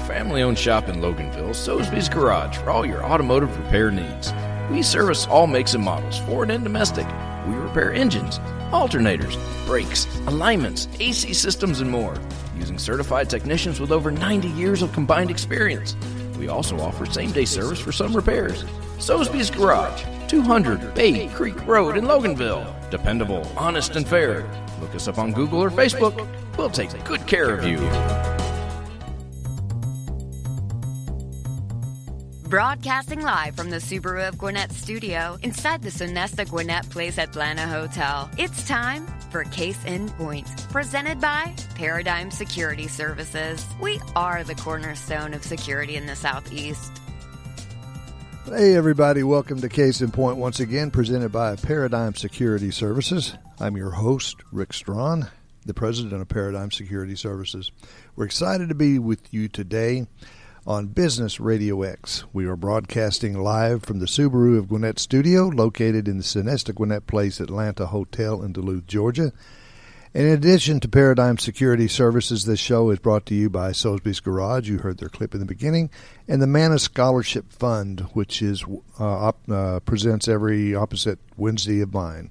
family-owned shop in Loganville, Soesby's Garage, for all your automotive repair needs. We service all makes and models, foreign and domestic. We repair engines, alternators, brakes, alignments, AC systems, and more, using certified technicians with over 90 years of combined experience. We also offer same-day service for some repairs. Soesby's Garage, 200 Bay Creek Road in Loganville. Dependable, honest, and fair. Look us up on Google or Facebook. We'll take good care of you. Broadcasting live from the Subaru of Gwinnett studio inside the Sonesta Gwinnett Place Atlanta Hotel. It's time for Case in Point, presented by Paradigm Security Services. We are the cornerstone of security in the Southeast. Hey everybody, welcome to Case in Point once again, presented by Paradigm Security Services. I'm your host, Rick Strawn, the president of Paradigm Security Services. We're excited to be with you today on Business Radio X. We are broadcasting live from the Subaru of Gwinnett studio, located in the Sonesta Gwinnett Place Atlanta Hotel in Duluth, Georgia. In addition to Paradigm Security Services, this show is brought to you by Soesby's Garage. You heard their clip in the beginning. And the Manna Scholarship Fund, which is presents every opposite Wednesday of mine.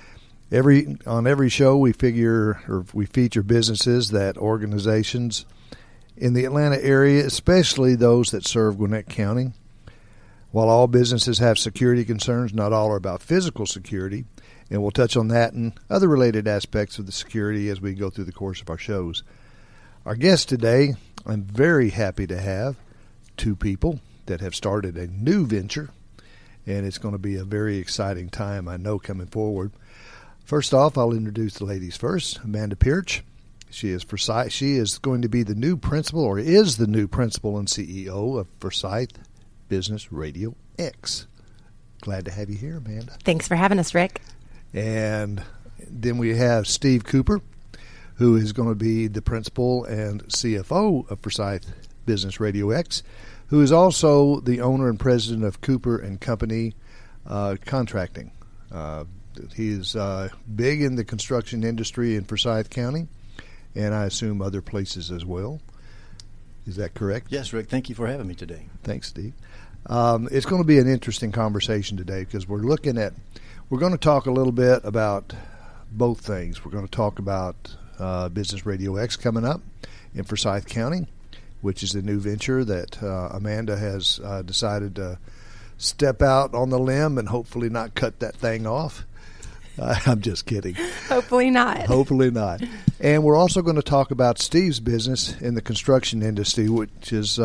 On every show, we feature businesses that organizations in the Atlanta area, especially those that serve Gwinnett County. While all businesses have security concerns, not all are about physical security, and we'll touch on that and other related aspects of the security as we go through the course of our shows. Our guest today, I'm very happy to have two people that have started a new venture, and it's going to be a very exciting time, I know, coming forward. First off, I'll introduce the ladies first. Amanda Pirch. She is going to be the new principal, or is the new principal and CEO of Forsyth Business Radio X. Glad to have you here, Amanda. Thanks for having us, Rick. And then we have Steve Cooper, who is going to be the principal and CFO of Forsyth Business Radio X, who is also the owner and president of Cooper and Company Contracting. He is big in the construction industry in Forsyth County, and I assume other places as well. Is that correct? Yes, Rick. Thank you for having me today. Thanks, Steve. It's going to be an interesting conversation today because we're going to talk a little bit about both things. We're going to talk about Business Radio X coming up in Forsyth County, which is the new venture that Amanda has decided to step out on the limb and hopefully not cut that thing off. I'm just kidding. Hopefully not. Hopefully not. And we're also going to talk about Steve's business in the construction industry, which is,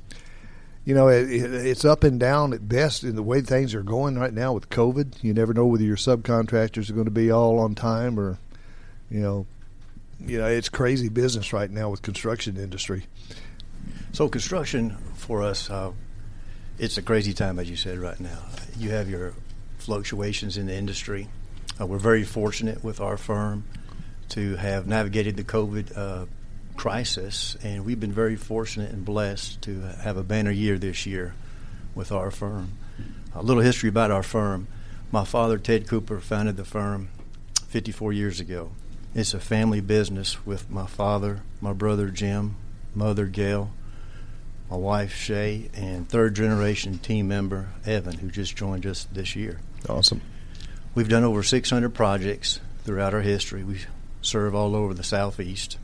it's up and down at best in the way things are going right now with COVID. You never know whether your subcontractors are going to be all on time or, it's crazy business right now with construction industry. So construction for us, it's a crazy time, as you said, right now. You have your fluctuations in the industry. We're very fortunate with our firm to have navigated the COVID crisis, and we've been very fortunate and blessed to have a banner year this year with our firm. A little history about our firm. My father, Ted Cooper, founded the firm 54 years ago. It's a family business with my father, my brother Jim, mother Gail, my wife Shay, and third-generation team member Evan, who just joined us this year. Awesome. We've done over 600 projects throughout our history. We serve all over the Southeast.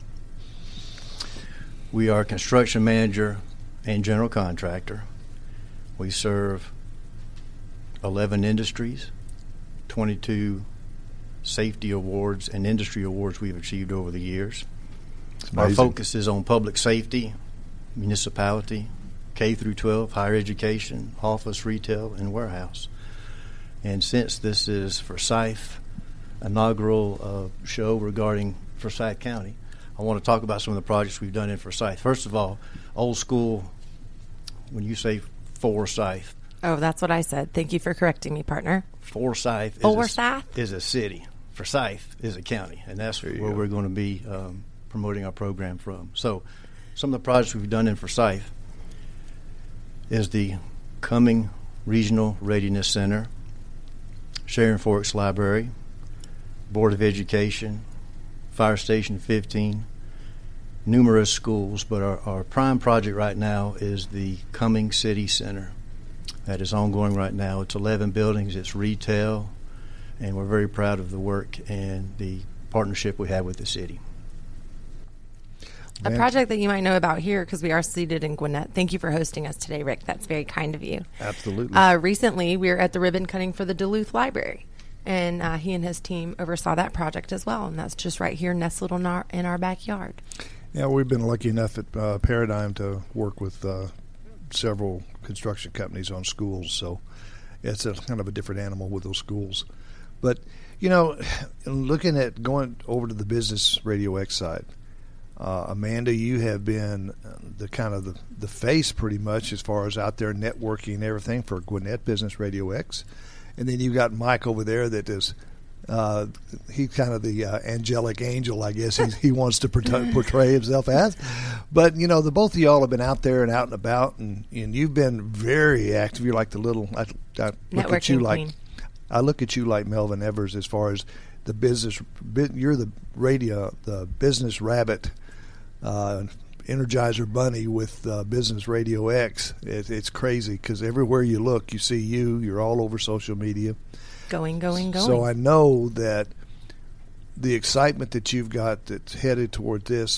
We are construction manager and general contractor. We serve 11 industries, 22 safety awards and industry awards we've achieved over the years. Our focus is on public safety, municipality, K through 12, higher education, office, retail, and warehouse. And since this is Forsyth inaugural show regarding Forsyth County, I want to talk about some of the projects we've done in Forsyth. First of all, old school, when you say Forsyth. Oh, that's what I said. Thank you for correcting me, partner. Forsyth is a city. Forsyth is a county, and that's where we're going to be promoting our program from. So some of the projects we've done in Forsyth is the Cumming Regional Readiness Center, Sharon Forks Library, Board of Education, Fire Station 15, numerous schools, but our prime project right now is the Cumming City Center. That is ongoing right now. It's 11 buildings. It's retail, and we're very proud of the work and the partnership we have with the city. A project that you might know about here, because we are seated in Gwinnett. Thank you for hosting us today, Rick. That's very kind of you. Absolutely. Recently, we were at the ribbon cutting for the Duluth Library, and he and his team oversaw that project as well, and that's just right here nestled in our backyard. Yeah, we've been lucky enough at Paradigm to work with several construction companies on schools, so it's a kind of a different animal with those schools. But, you know, looking at going over to the Business Radio X side, Amanda, you have been the kind of the face pretty much as far as out there networking and everything for Gwinnett Business Radio X. And then you've got Mike over there that is he's kind of the angelic angel, I guess he wants to portray himself as. But, you know, the both of y'all have been out there and out and about, and you've been very active. You're like the little I look at you like queen. I look at you like Melvin Evers as far as the business. You're the business rabbit, Energizer Bunny with Business Radio X. It's crazy because everywhere you look, you see you. You're all over social media. Going. So I know that the excitement that you've got that's headed toward this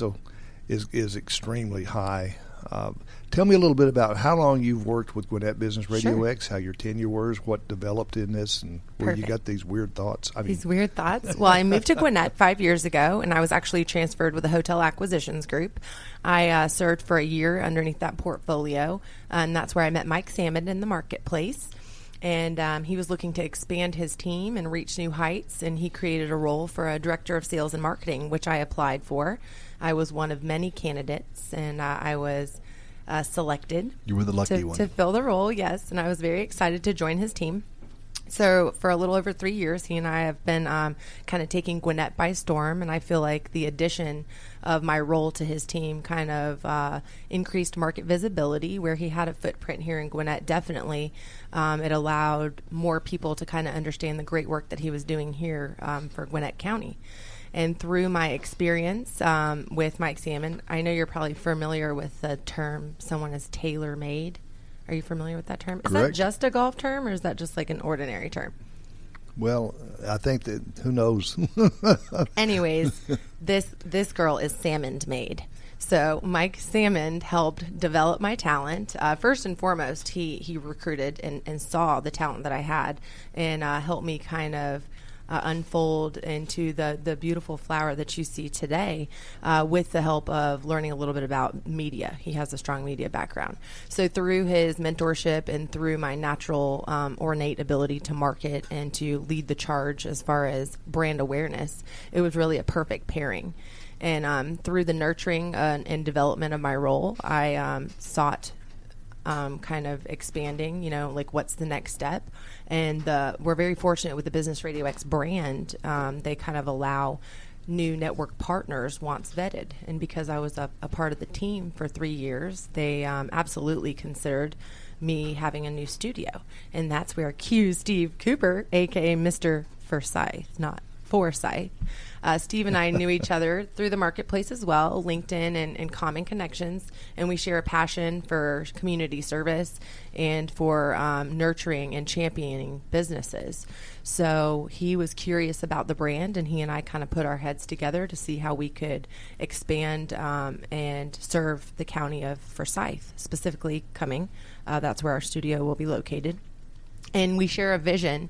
is extremely high. Tell me a little bit about how long you've worked with Gwinnett Business Radio Sure. X, how your tenure was, what developed in this, and where you Perfect. got these weird thoughts. These weird thoughts. Well, I moved to Gwinnett 5 years ago, and I was actually transferred with a hotel acquisitions group. I served for a year underneath that portfolio, and that's where I met Mike Salmon in the marketplace. And he was looking to expand his team and reach new heights, and he created a role for a director of sales and marketing, which I applied for. I was one of many candidates, and I was selected. You were the lucky one. To fill the role, yes, and I was very excited to join his team. So for a little over 3 years, he and I have been kind of taking Gwinnett by storm, and I feel like the addition of my role to his team kind of increased market visibility. Where he had a footprint here in Gwinnett, definitely it allowed more people to kind of understand the great work that he was doing here for Gwinnett County. And through my experience with Mike Salmon, I know you're probably familiar with the term someone is tailor-made. Are you familiar with that term? Is Correct. that just a golf term, or is that just like an ordinary term? Well, I think that who knows. Anyways, this girl is Salmon made. So Mike Salmon helped develop my talent. First and foremost, he recruited and saw the talent that I had, and helped me kind of unfold into the beautiful flower that you see today with the help of learning a little bit about media. He has a strong media background. So through his mentorship and through my natural ornate ability to market and to lead the charge as far as brand awareness, it was really a perfect pairing. And through the nurturing and development of my role, I sought kind of expanding, like what's the next step. And we're very fortunate with the Business Radio X brand. They kind of allow new network partners once vetted. And because I was a part of the team for 3 years, they absolutely considered me having a new studio. And that's where Steve Cooper, a.k.a. Mr. Forsyth, not Forsyth. Steve and I knew each other through the marketplace as well, LinkedIn and common connections, and we share a passion for community service and for nurturing and championing businesses. So he was curious about the brand, and he and I kind of put our heads together to see how we could expand and serve the county of Forsyth, specifically Cumming. That's where our studio will be located. And we share a vision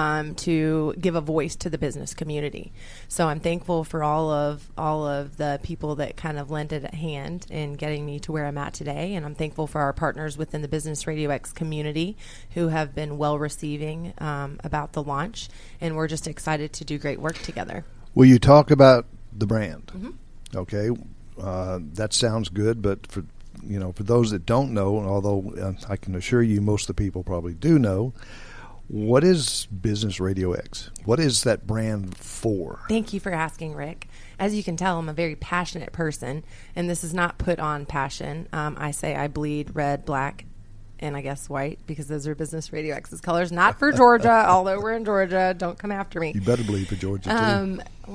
to give a voice to the business community. So I'm thankful for all of the people that kind of lent a hand in getting me to where I'm at today. And I'm thankful for our partners within the Business Radio X community who have been well receiving about the launch. And we're just excited to do great work together. Will you talk about the brand? Mm-hmm. Okay, that sounds good, but for those that don't know, although I can assure you most of the people probably do know, what is Business Radio X? What is that brand for? Thank you for asking, Rick. As you can tell, I'm a very passionate person, and this is not put on passion. I say I bleed red, black, and I guess white, because those are Business Radio X's colors. Not for Georgia, although we're in Georgia. Don't come after me. You better believe for Georgia, too. Well, I don't know.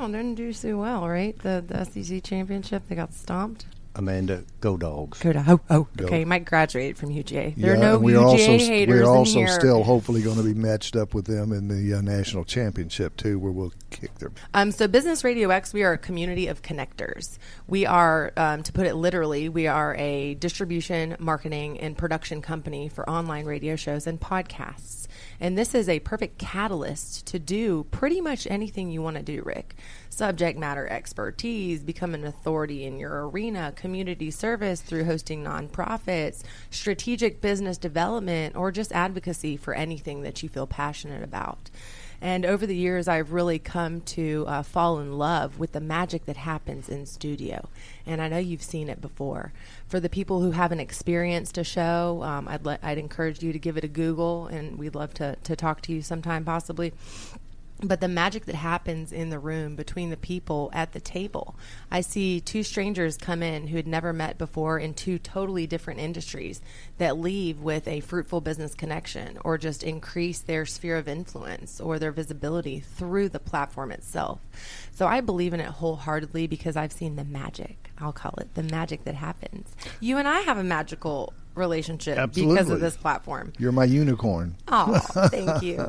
Brown didn't do so well, right? The SEC championship, they got stomped. Amanda, go Dogs. Go to okay. Mike graduated from UGA. There are no we're UGA haters We're also in here. still hopefully going to be matched up with them in the national championship too, where we'll kick them. So Business Radio X, we are a community of connectors. We are, to put it literally, we are a distribution, marketing, and production company for online radio shows and podcasts. And this is a perfect catalyst to do pretty much anything you want to do, Rick. Subject matter expertise, become an authority in your arena, community service through hosting nonprofits, strategic business development, or just advocacy for anything that you feel passionate about. And over the years, I've really come to fall in love with the magic that happens in studio. And I know you've seen it before. For the people who haven't experienced a show, I'd encourage you to give it a Google, and we'd love to talk to you sometime possibly. But the magic that happens in the room between the people at the table. I see two strangers come in who had never met before in two totally different industries that leave with a fruitful business connection or just increase their sphere of influence or their visibility through the platform itself. So I believe in it wholeheartedly because I've seen the magic. I'll call it the magic that happens. You and I have a magical relationship Absolutely. Because of this platform. You're my unicorn. Oh, thank you.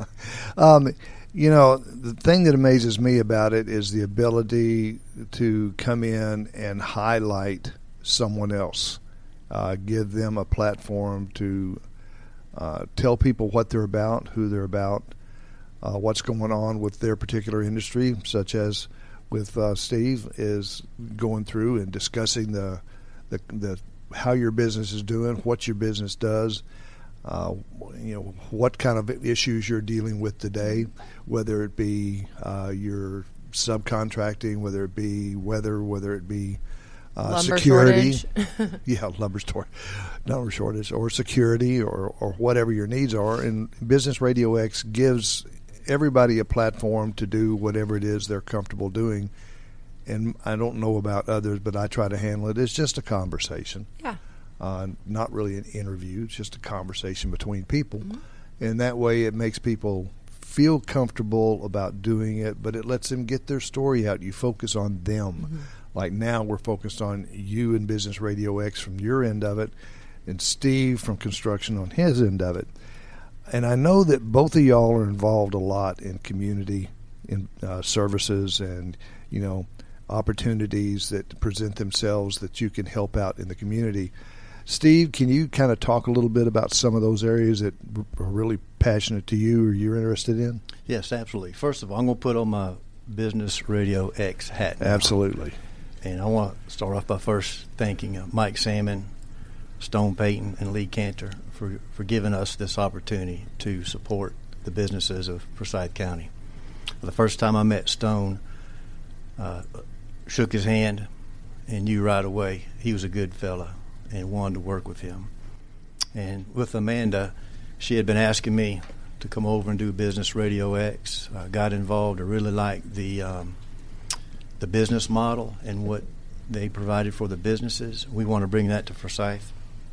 You know, the thing that amazes me about it is the ability to come in and highlight someone else, give them a platform to tell people what they're about, who they're about, what's going on with their particular industry, such as with Steve is going through and discussing the how your business is doing, what your business does. You know, what kind of issues you're dealing with today, whether it be your subcontracting, whether it be weather, whether it be security. Yeah, lumber shortage or security or whatever your needs are. And Business Radio X gives everybody a platform to do whatever it is they're comfortable doing. And I don't know about others, but I try to handle it. It's just a conversation. Yeah. Not really an interview, it's just a conversation between people. Mm-hmm. And that way it makes people feel comfortable about doing it, but it lets them get their story out. You focus on them. Mm-hmm. Like now we're focused on you and Business Radio X from your end of it, and Steve from construction on his end of it. And I know that both of y'all are involved a lot in community in services and, you know, opportunities that present themselves that you can help out in the community. Steve, can you kind of talk a little bit about some of those areas that are really passionate to you or you're interested in? Yes, absolutely. First of all, I'm going to put on my Business Radio X hat now. Absolutely. And I want to start off by first thanking Mike Salmon, Stone Payton, and Lee Cantor for giving us this opportunity to support the businesses of Forsyth County. The first time I met Stone, shook his hand, and knew right away he was a good fella and wanted to work with him. And with Amanda, she had been asking me to come over and do Business Radio X. I got involved. I really liked the business model and what they provided for the businesses. We want to bring that to Forsyth.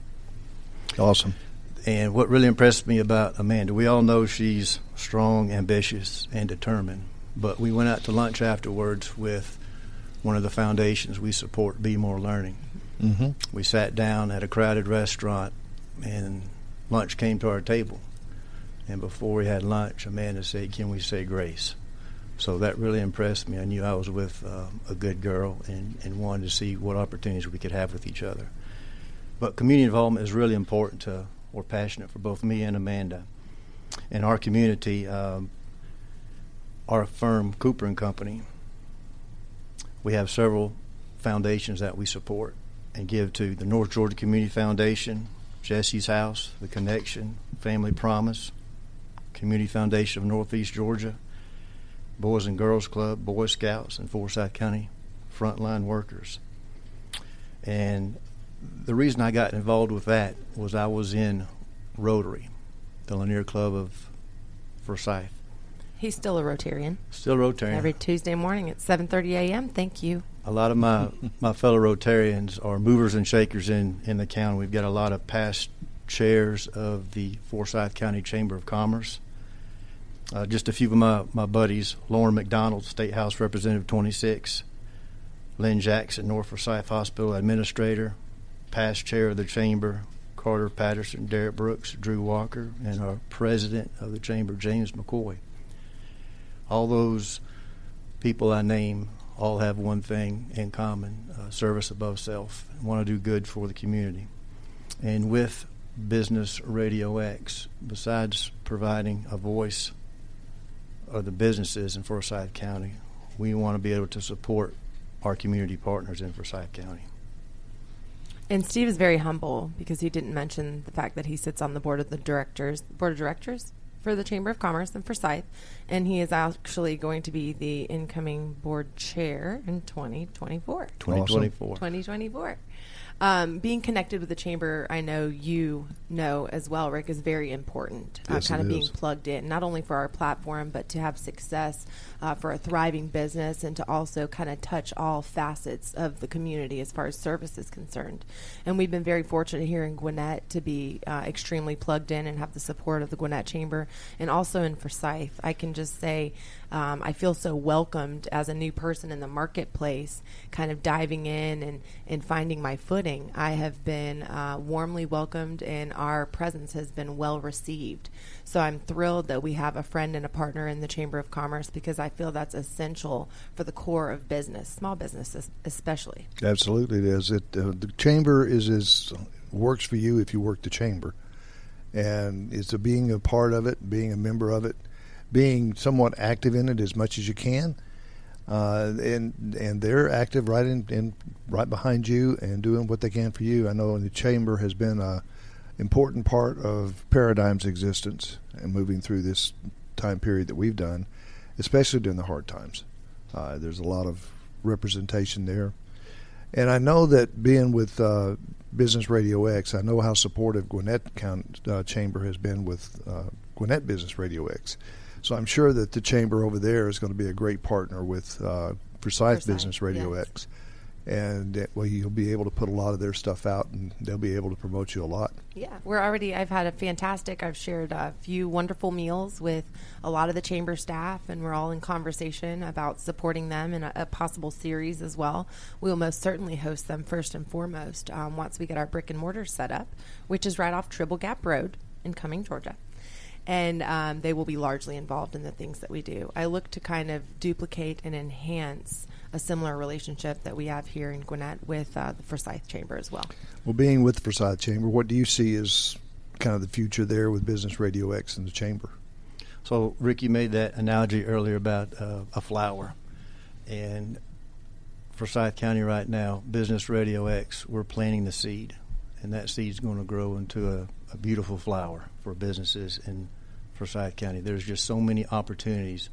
Awesome. And what really impressed me about Amanda, we all know she's strong, ambitious, and determined. But we went out to lunch afterwards with one of the foundations we support, Be More Learning. Mm-hmm. We sat down at a crowded restaurant, and lunch came to our table. And before we had lunch, Amanda said, "Can we say grace?" So that really impressed me. I knew I was with a good girl and wanted to see what opportunities we could have with each other. But community involvement is really important to, or passionate for both me and Amanda. In our community, our firm, Cooper & Company, we have several foundations that we support and give to: the North Georgia Community Foundation, Jesse's House, The Connection, Family Promise, Community Foundation of Northeast Georgia, Boys and Girls Club, Boy Scouts, and Forsyth County Frontline Workers. And the reason I got involved with that was I was in Rotary, the Lanier Club of Forsyth. He's still a Rotarian. Still Rotarian. Every Tuesday morning at 7:30 a.m. Thank you. A lot of my fellow Rotarians are movers and shakers in the county. We've got a lot of past chairs of the Forsyth County Chamber of Commerce. Just a few of my buddies: Lauren McDonald, State House Representative 26, Lynn Jackson, North Forsyth Hospital Administrator, past chair of the Chamber, Carter Patterson, Derek Brooks, Drew Walker, and our president of the Chamber, James McCoy. All those people I name all have one thing in common: service above self, and want to do good for the community. And with Business Radio X, besides providing a voice of the businesses in Forsyth County, we want to be able to support our community partners in Forsyth County. And Steve is very humble because he didn't mention the fact that he sits on the board of directors for the Chamber of Commerce in Forsyth, and he is actually going to be the incoming board chair in 2024. 2024. Being connected with the Chamber, I know you know as well, Rick, is very important. Yes, kind of being is. plugged in, not only for our platform, but to have success for a thriving business and to also kind of touch all facets of the community as far as service is concerned. And we've been very fortunate here in Gwinnett to be extremely plugged in and have the support of the Gwinnett Chamber, and also in Forsyth. I can just say I feel so welcomed as a new person in the marketplace, kind of diving in and finding my footing. I have been warmly welcomed, and our presence has been well received. So I'm thrilled that we have a friend and a partner in the Chamber of Commerce, because I feel that's essential for the core of business, small businesses especially. Absolutely, it is. The Chamber works for you if you work the Chamber, and it's being a part of it, being a member of it, being somewhat active in it as much as you can, and they're active right behind you and doing what they can for you. I know the Chamber has been a important part of Paradigm's existence and moving through this time period that we've done, especially during the hard times. There's a lot of representation there, and I know that being with Business Radio X, I know how supportive Gwinnett County Chamber has been with Gwinnett Business Radio X. So I'm sure that the Chamber over there is going to be a great partner with Forsyth Business Radio yes. X. And you'll be able to put a lot of their stuff out, and they'll be able to promote you a lot. Yeah, I've shared a few wonderful meals with a lot of the Chamber staff, and we're all in conversation about supporting them in a possible series as well. We'll most certainly host them first and foremost once we get our brick and mortar set up, which is right off Tribble Gap Road in Cumming, Georgia. And they will be largely involved in the things that we do. I look to kind of duplicate and enhance a similar relationship that we have here in Gwinnett with the Forsyth Chamber as well. Well, being with the Forsyth Chamber, what do you see as kind of the future there with Business Radio X and the Chamber? So, Rick, you made that analogy earlier about a flower. And Forsyth County right now, Business Radio X, we're planting the seed. And that seed's going to grow into a beautiful flower for businesses in Forsyth County. There's just so many opportunities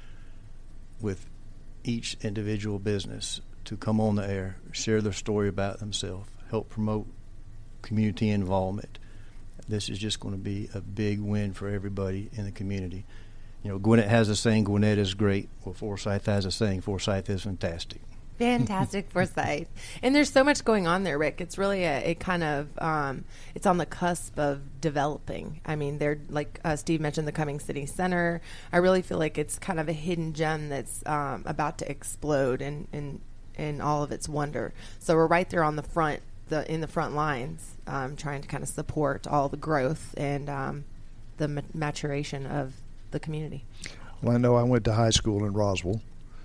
with each individual business to come on the air, share their story about themselves, help promote community involvement. This is just going to be a big win for everybody in the community. You know, Gwinnett has a saying, Gwinnett is great. Well, Forsyth has a saying, Forsyth is fantastic. Fantastic Forsyth. And there's so much going on there, Rick. It's really a kind of, it's on the cusp of developing. I mean, they're, like Steve mentioned, the Cumming City Center. I really feel like it's kind of a hidden gem that's about to explode in all of its wonder. So we're right there on the front, in the front lines, trying to kind of support all the growth and the maturation of the community. Well, I know I went to high school in Roswell.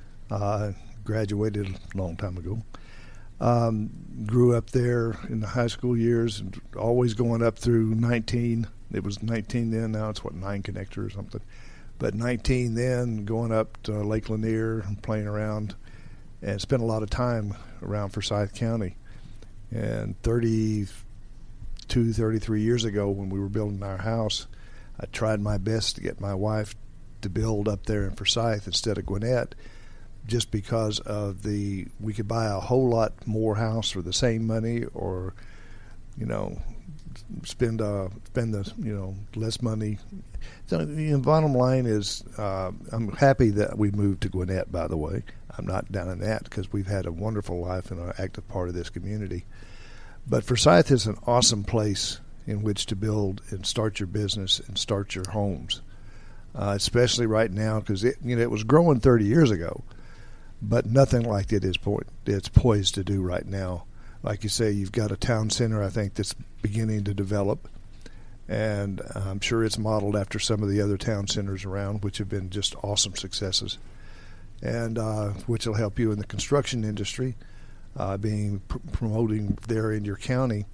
Graduated a long time ago. Grew up there in the high school years, and always going up through 19. It was 19 then. Now it's 9 connector or something. But 19 then, going up to Lake Lanier and playing around, and spent a lot of time around Forsyth County. And 33 years ago, when we were building our house, I tried my best to get my wife to build up there in Forsyth instead of Gwinnett, just because of we could buy a whole lot more house for the same money, or, spend less money. So the bottom line is, I'm happy that we moved to Gwinnett, by the way. I'm not down in that, because we've had a wonderful life and an active part of this community. But Forsyth is an awesome place in which to build and start your business and start your homes. especially right now because it was growing 30 years ago, but nothing like it's poised to do right now. Like you say, you've got a town center, I think, that's beginning to develop, and I'm sure it's modeled after some of the other town centers around, which have been just awesome successes, and which will help you in the construction industry, promoting there in your county.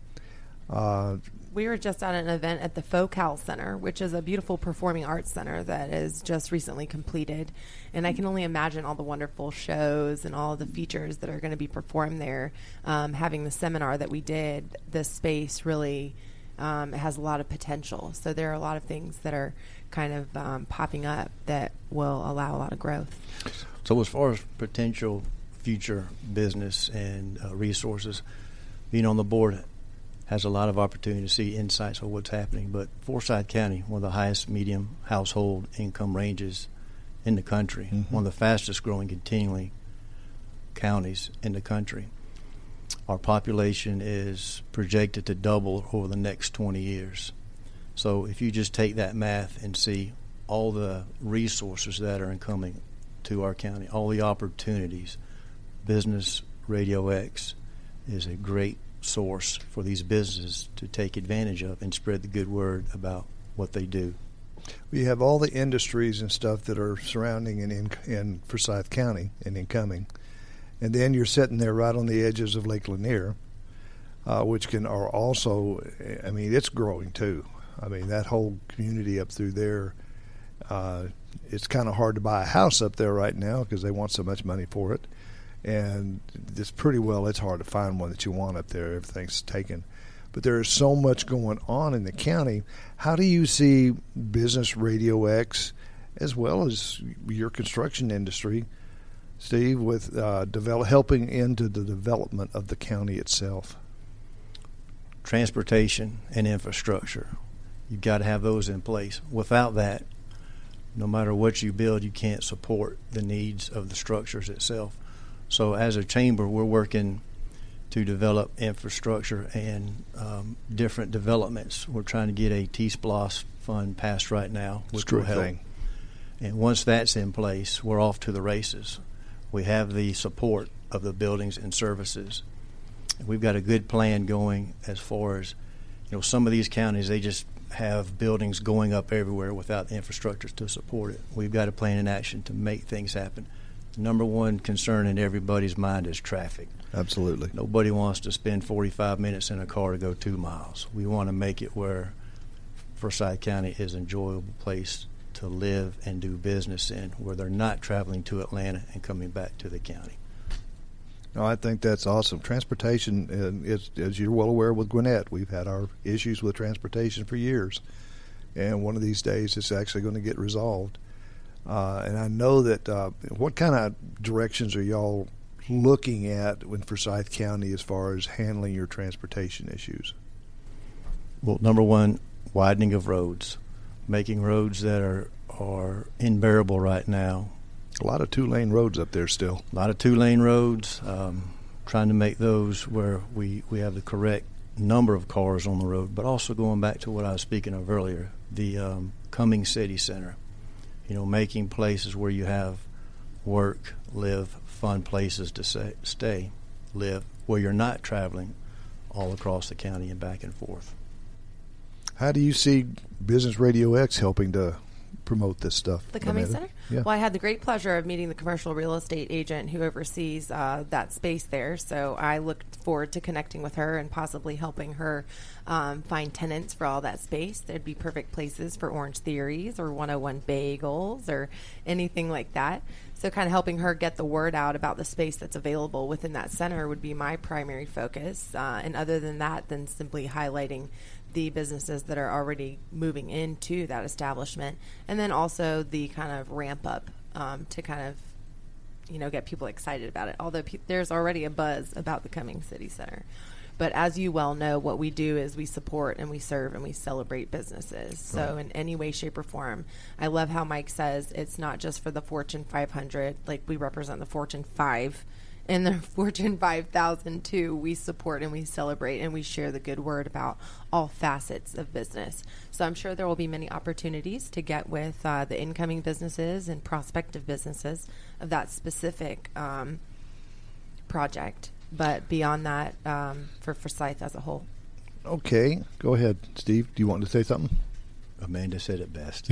We were just at an event at the FOCAL Center, which is a beautiful performing arts center that is just recently completed. And I can only imagine all the wonderful shows and all the features that are going to be performed there. Having the seminar that we did, this space really has a lot of potential. So there are a lot of things that are kind of popping up that will allow a lot of growth. So as far as potential future business and resources, being on the board has a lot of opportunity to see insights of what's happening. But Forsyth County, one of the highest medium household income ranges in the country, one of the fastest growing continually counties in the country. Our population is projected to double over the next 20 years. So if you just take that math and see all the resources that are coming to our county, all the opportunities, Business Radio X is a great source for these businesses to take advantage of and spread the good word about what they do. We have all the industries and stuff that are surrounding in Forsyth County and incoming, and then you're sitting there right on the edges of Lake Lanier, which are also, I mean, it's growing too. I mean, that whole community up through there, it's kind of hard to buy a house up there right now because they want so much money for it. And it's hard to find one that you want up there. Everything's taken. But there is so much going on in the county. How do you see Business Radio X, as well as your construction industry, Steve, with helping into the development of the county itself? Transportation and infrastructure. You've got to have those in place. Without that, no matter what you build, you can't support the needs of the structures itself. So as a chamber, we're working to develop infrastructure and different developments. We're trying to get a T-SPLOS fund passed right now, which will help. And once that's in place, we're off to the races. We have the support of the buildings and services. We've got a good plan going as far as, some of these counties, they just have buildings going up everywhere without the infrastructure to support it. We've got a plan in action to make things happen. The number one concern in everybody's mind is traffic. Absolutely. Nobody wants to spend 45 minutes in a car to go 2 miles. We want to make it where Forsyth County is an enjoyable place to live and do business in, where they're not traveling to Atlanta and coming back to the county. No, I think that's awesome. Transportation, as you're well aware with Gwinnett, we've had our issues with transportation for years. And one of these days it's actually going to get resolved. And I know that what kind of directions are y'all looking at in Forsyth County as far as handling your transportation issues? Well, number one, widening of roads, making roads that are unbearable right now. A lot of 2-lane roads up there still. A lot of 2-lane roads, trying to make those where we have the correct number of cars on the road, but also going back to what I was speaking of earlier, the Cumming City Center. Making places where you have work, live, fun places to stay, live, where you're not traveling all across the county and back and forth. How do you see Business Radio X helping to promote this stuff? The Cumming Center? Yeah. Well, I had the great pleasure of meeting the commercial real estate agent who oversees that space there. So I looked forward to connecting with her and possibly helping her find tenants for all that space. There'd be perfect places for Orange Theories or 101 Bagels or anything like that. So kind of helping her get the word out about the space that's available within that center would be my primary focus. And other than that, then simply highlighting the businesses that are already moving into that establishment, and then also the kind of ramp up to kind of, get people excited about it. Although there's already a buzz about the Cumming City Center. But as you well know, what we do is we support and we serve and we celebrate businesses. So in any way, shape, or form, I love how Mike says it's not just for the Fortune 500. Like, we represent the Fortune 5 And the Fortune 5000 too, we support and we celebrate and we share the good word about all facets of business. So I'm sure there will be many opportunities to get with the incoming businesses and prospective businesses of that specific project. But beyond that, for Forsyth as a whole. Okay, go ahead, Steve. Do you want to say something? Amanda said it best.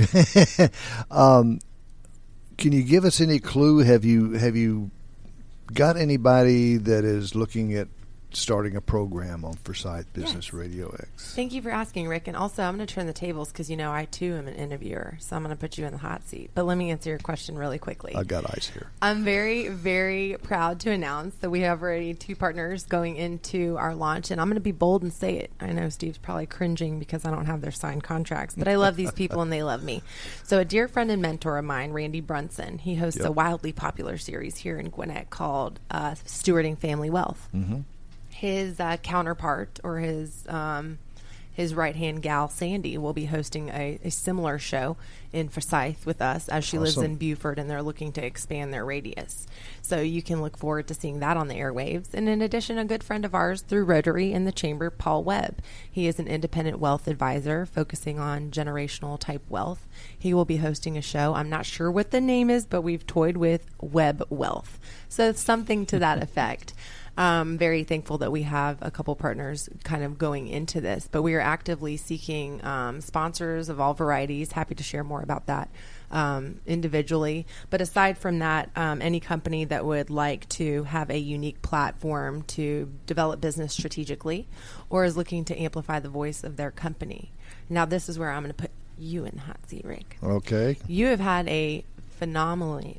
Can you give us any clue? Have you got anybody that is looking at starting a program on Forsyth Business Radio X? Thank you for asking, Rick. And also, I'm going to turn the tables because, I, too, am an interviewer. So I'm going to put you in the hot seat. But let me answer your question really quickly. I got ice here. I'm very, very proud to announce that we have already 2 partners going into our launch. And I'm going to be bold and say it. I know Steve's probably cringing because I don't have their signed contracts. But I love these people and they love me. So a dear friend and mentor of mine, Randy Brunson, he hosts a wildly popular series here in Gwinnett called Stewarding Family Wealth. Mm-hmm. His counterpart or his right-hand gal, Sandy, will be hosting a similar show in Forsyth with us as she lives in Beaufort, and they're looking to expand their radius. So you can look forward to seeing that on the airwaves. And in addition, a good friend of ours through Rotary in the Chamber, Paul Webb. He is an independent wealth advisor focusing on generational-type wealth. He will be hosting a show. I'm not sure what the name is, but we've toyed with Webb Wealth. So it's something to that effect. Very thankful that we have a couple partners kind of going into this, but we are actively seeking sponsors of all varieties. Happy to share more about that individually. But aside from that, any company that would like to have a unique platform to develop business strategically or is looking to amplify the voice of their company. Now, this is where I'm going to put you in the hot seat, Rick. Okay. You have had a phenomenally,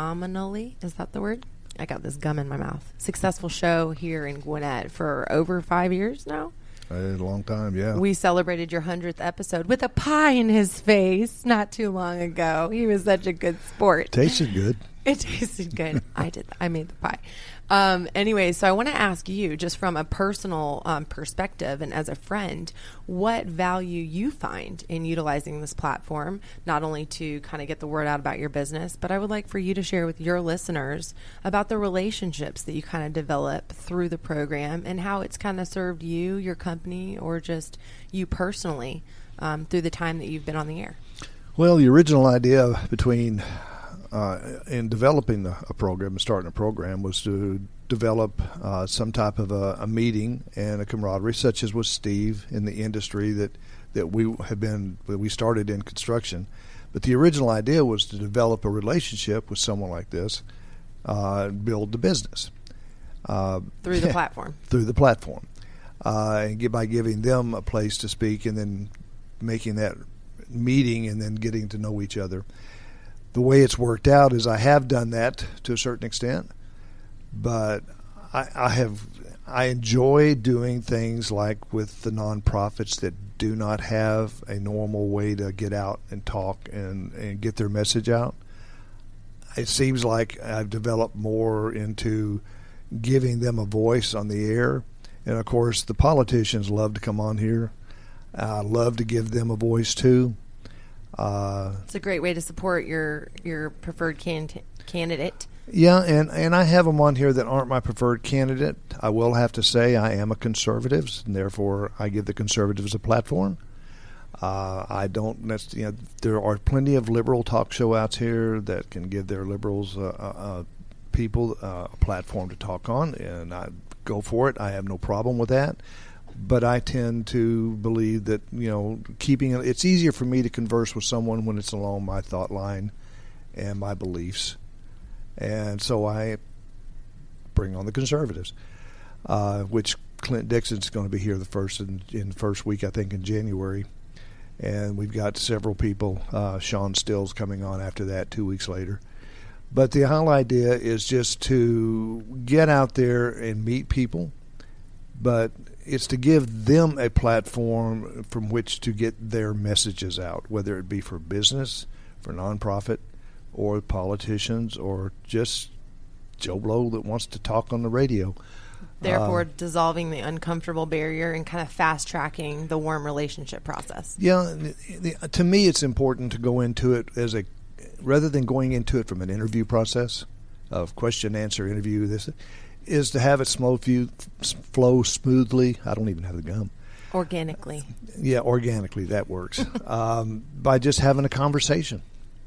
is that the word? I got this gum in my mouth. Successful show here in Gwinnett for over 5 years now. A long time, yeah. We celebrated your 100th episode with a pie in his face not too long ago. He was such a good sport. Tasted good. It tasted good. I made the pie. Anyway, so I want to ask you, just from a personal perspective and as a friend, what value you find in utilizing this platform, not only to kind of get the word out about your business, but I would like for you to share with your listeners about the relationships that you kind of develop through the program and how it's kind of served you, your company, or just you personally through the time that you've been on the air. Well, the original idea between in developing a program and starting a program was to develop some type of a meeting and a camaraderie, such as with Steve in the industry that we started in construction. But the original idea was to develop a relationship with someone like this, build the business through the platform. Through the platform, and by giving them a place to speak, and then making that meeting, and then getting to know each other. The way it's worked out is I have done that to a certain extent, but I enjoy doing things like with the nonprofits that do not have a normal way to get out and talk and get their message out. It seems like I've developed more into giving them a voice on the air, and of course the politicians love to come on here. I love to give them a voice too. It's a great way to support your preferred candidate. Yeah, and I have them on here that aren't my preferred candidate. I will have to say I am a conservative, and therefore I give the conservatives a platform. I don't. There are plenty of liberal talk show outs here that can give their liberals people a platform to talk on, and I go for it. I have no problem with that. But I tend to believe that, it's easier for me to converse with someone when it's along my thought line and my beliefs. And so I bring on the conservatives, which Clint Dixon's going to be here in the first week, I think, in January. And we've got several people, Sean Stills coming on after that 2 weeks later. But the whole idea is just to get out there and meet people, but it's to give them a platform from which to get their messages out, whether it be for business, for nonprofit, or politicians, or just Joe Blow that wants to talk on the radio. Therefore, dissolving the uncomfortable barrier and kind of fast-tracking the warm relationship process. Yeah, to me it's important to go into it rather than going into it from an interview process of question, answer, interview, is to have it flow smoothly. I don't even have the gum. Organically. Yeah, organically, that works. By just having a conversation.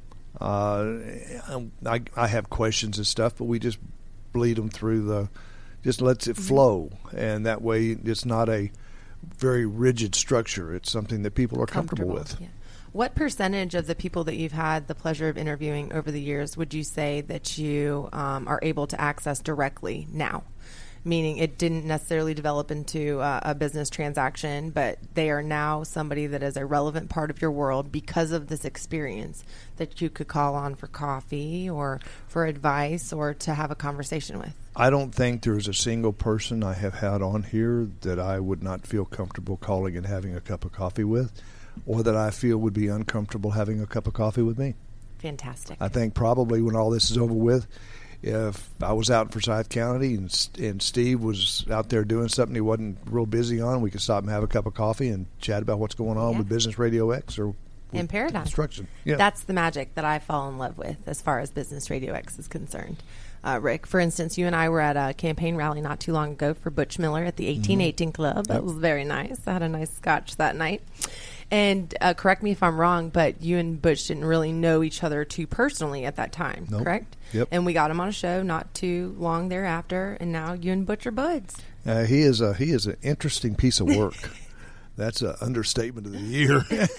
I have questions and stuff, but we just bleed them through just lets it flow. And that way it's not a very rigid structure. It's something that people are comfortable with. Yeah. What percentage of the people that you've had the pleasure of interviewing over the years would you say that you are able to access directly now? Meaning it didn't necessarily develop into a business transaction, but they are now somebody that is a relevant part of your world because of this experience that you could call on for coffee or for advice or to have a conversation with? I don't think there's a single person I have had on here that I would not feel comfortable calling and having a cup of coffee with, or that I feel would be uncomfortable having a cup of coffee with me. Fantastic. I think probably when all this is over with, if I was out in Forsyth County and Steve was out there doing something he wasn't real busy on, we could stop and have a cup of coffee and chat about what's going on with Business Radio X or in Paradigm construction. Yeah. That's the magic that I fall in love with as far as Business Radio X is concerned. Rick, for instance, you and I were at a campaign rally not too long ago for Butch Miller at the 1818 Club. That was very nice. I had a nice scotch that night. And correct me if I'm wrong, but you and Butch didn't really know each other too personally at that time, correct? Yep. And we got him on a show not too long thereafter, and now you and Butch are buds. He is an interesting piece of work. That's an understatement of the year.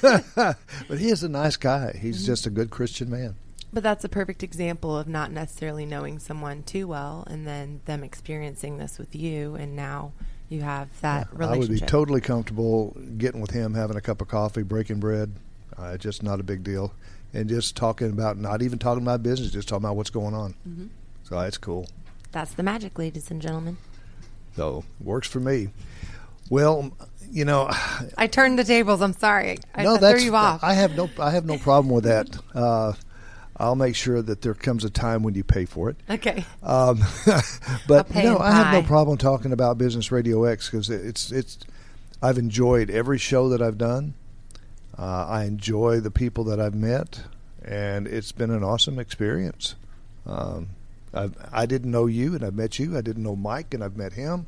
But he is a nice guy. He's just a good Christian man. But that's a perfect example of not necessarily knowing someone too well and then them experiencing this with you, and now you have that relationship. I would be totally comfortable getting with him, having a cup of coffee, breaking bread. Just not a big deal. And just talking about, not even talking about business, just talking about what's going on. Mm-hmm. So it's cool. That's the magic, ladies and gentlemen. So works for me. Well, you know, I turned the tables. I'm sorry. I threw you off. I have no problem with that. I'll make sure that there comes a time when you pay for it. Okay. But no, I have no problem talking about Business Radio X because it's. I've enjoyed every show that I've done. I enjoy the people that I've met, and it's been an awesome experience. I didn't know you, and I've met you. I didn't know Mike, and I've met him.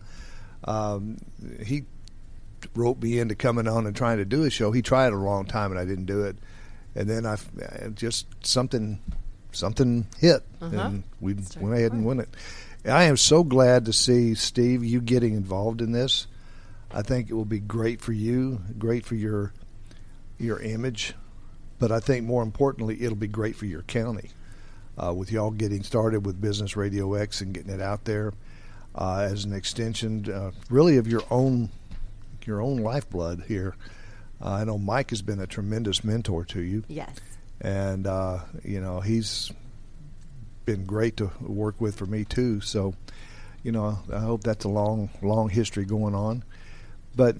He roped me into coming on and trying to do a show. He tried a long time, and I didn't do it. And then I just something hit, and we went ahead and won it. I am so glad to see, Steve, you getting involved in this. I think it will be great for you, great for your image, but I think more importantly, it'll be great for your county. With y'all getting started with Business Radio X and getting it out there as an extension, really of your own lifeblood here. I know Mike has been a tremendous mentor to you. Yes. And, he's been great to work with for me, too. So, I hope that's a long, long history going on. But,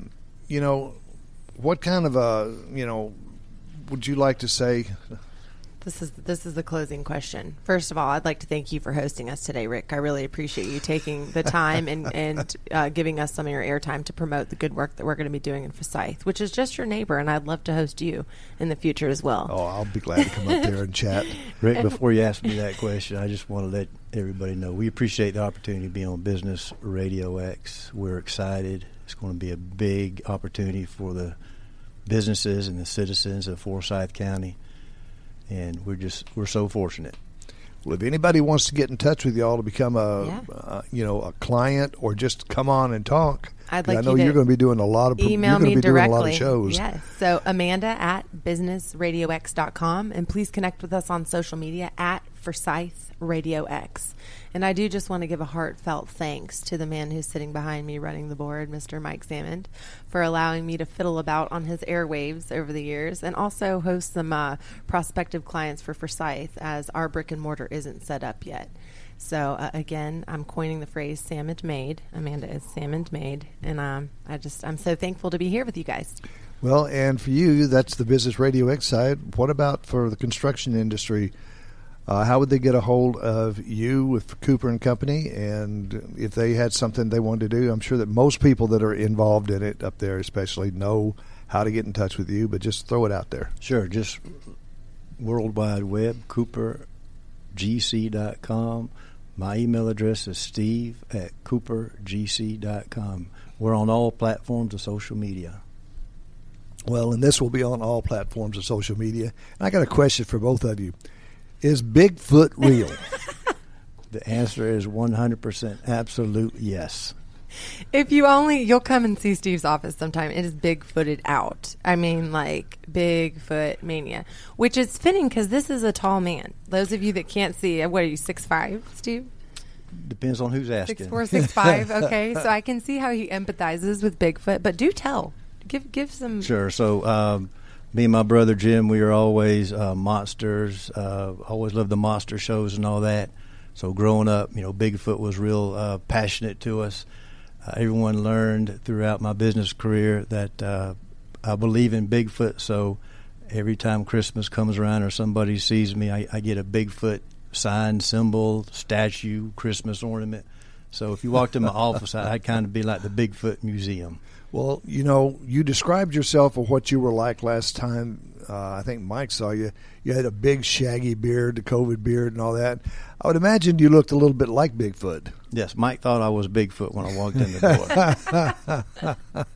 what kind of would you like to say? This is the closing question. First of all, I'd like to thank you for hosting us today, Rick. I really appreciate you taking the time and giving us some of your airtime to promote the good work that we're going to be doing in Forsyth, which is just your neighbor, and I'd love to host you in the future as well. Oh, I'll be glad to come up there and chat. Rick, before you ask me that question, I just want to let everybody know we appreciate the opportunity to be on Business Radio X. We're excited. It's going to be a big opportunity for the businesses and the citizens of Forsyth County. And we're so fortunate. Well, if anybody wants to get in touch with y'all to become a client or just come on and talk, I know you're going to be doing a lot of email me directly. Doing a lot of shows. Yes. So Amanda@businessradiox.com, and please connect with us on social media at Forsyth Radio X. And I do just want to give a heartfelt thanks to the man who's sitting behind me running the board, Mr. Mike Salmond, for allowing me to fiddle about on his airwaves over the years and also host some prospective clients for Forsyth as our brick and mortar isn't set up yet. So, again, I'm coining the phrase Salmond Made. Amanda is Salmond Made. And I'm so thankful to be here with you guys. Well, and for you, that's the Business Radio X side. What about for the construction industry? How would they get a hold of you with Cooper and Company? And if they had something they wanted to do, I'm sure that most people that are involved in it up there especially know how to get in touch with you, but just throw it out there. Sure. Just World Wide Web, CooperGC.com, My email address is steve@coopergc.com. We're on all platforms of social media. Well, and this will be on all platforms of social media. And I got a question for both of you. Is Bigfoot real? The answer is 100% absolute yes. If you'll come and see Steve's office sometime. It is Bigfooted out. I mean, like Bigfoot mania, which is fitting because this is a tall man. Those of you that can't see, what are you, 6'5", Steve? Depends on who's asking. 6'4", 6'5". Okay, so I can see how he empathizes with Bigfoot. But do tell, give some. Sure. So me and my brother Jim, we are always monsters. Always loved the monster shows and all that. So growing up, Bigfoot was real passionate to us. Everyone learned throughout my business career that I believe in Bigfoot. So every time Christmas comes around or somebody sees me, I get a Bigfoot sign, symbol, statue, Christmas ornament. So if you walked in my office, I'd kind of be like the Bigfoot Museum. Well, you described yourself of what you were like last time. I think Mike saw you. You had a big shaggy beard, the COVID beard and all that. I would imagine you looked a little bit like Bigfoot. Yes, Mike thought I was Bigfoot when I walked in the door.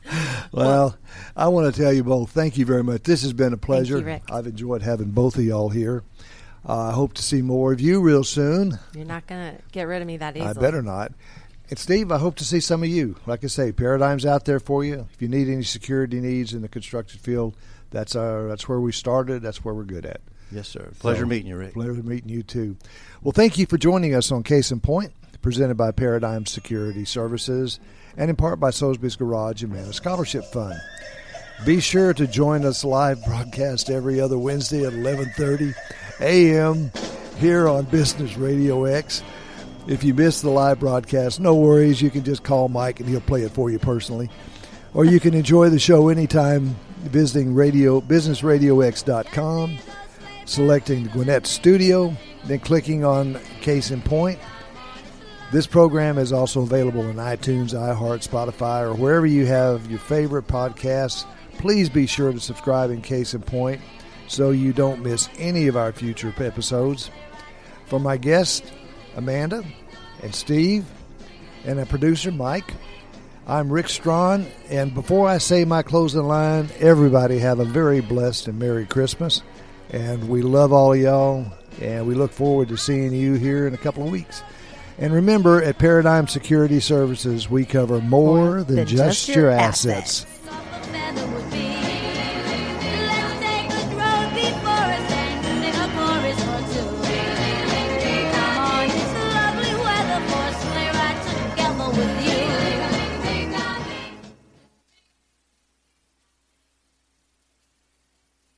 Well, I want to tell you both, thank you very much. This has been a pleasure. Thank you, Rick. I've enjoyed having both of y'all here. I hope to see more of you real soon. You're not going to get rid of me that easily. I better not. And Steve, I hope to see some of you. Like I say, Paradigm's out there for you. If you need any security needs in the construction field, that's where we started. That's where we're good at. Yes, sir. Pleasure meeting you, Rick. Pleasure meeting you, too. Well, thank you for joining us on Case in Point, presented by Paradigm Security Services and in part by Soulsby's Garage and Manna Scholarship Fund. Be sure to join us live broadcast every other Wednesday at 11:30 a.m. here on Business Radio X. If you miss the live broadcast, no worries. You can just call Mike and he'll play it for you personally. Or you can enjoy the show anytime visiting businessradiox.com, selecting the Gwinnett Studio, then clicking on Case in Point. This program is also available on iTunes, iHeart, Spotify, or wherever you have your favorite podcasts. Please be sure to subscribe in Case in Point so you don't miss any of our future episodes. For my guests, Amanda and Steve, and our producer, Mike, I'm Rick Strawn, and before I say my closing line, everybody have a very blessed and Merry Christmas, and we love all of y'all, and we look forward to seeing you here in a couple of weeks. And remember, at Paradigm Security Services, we cover more than just your assets.